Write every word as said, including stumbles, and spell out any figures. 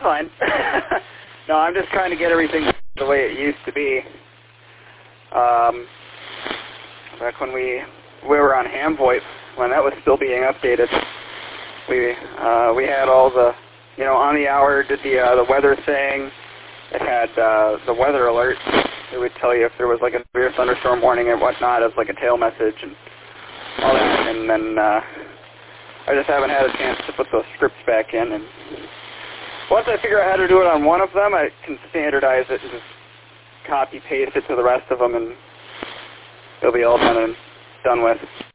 fine. No, I'm just trying to get everything the way it used to be. Um, back when we we were on HamVoIP, when that was still being updated, we uh, we had all the, you know, on the hour did the uh, the weather thing. It had uh, the weather alert. It would tell you if there was like a severe thunderstorm warning and whatnot as like a tail message and all that. And then uh, I just haven't had a chance to put those scripts back in. And once I figure out how to do it on one of them, I can standardize it and just copy paste it to the rest of them, and it'll be all done and done with.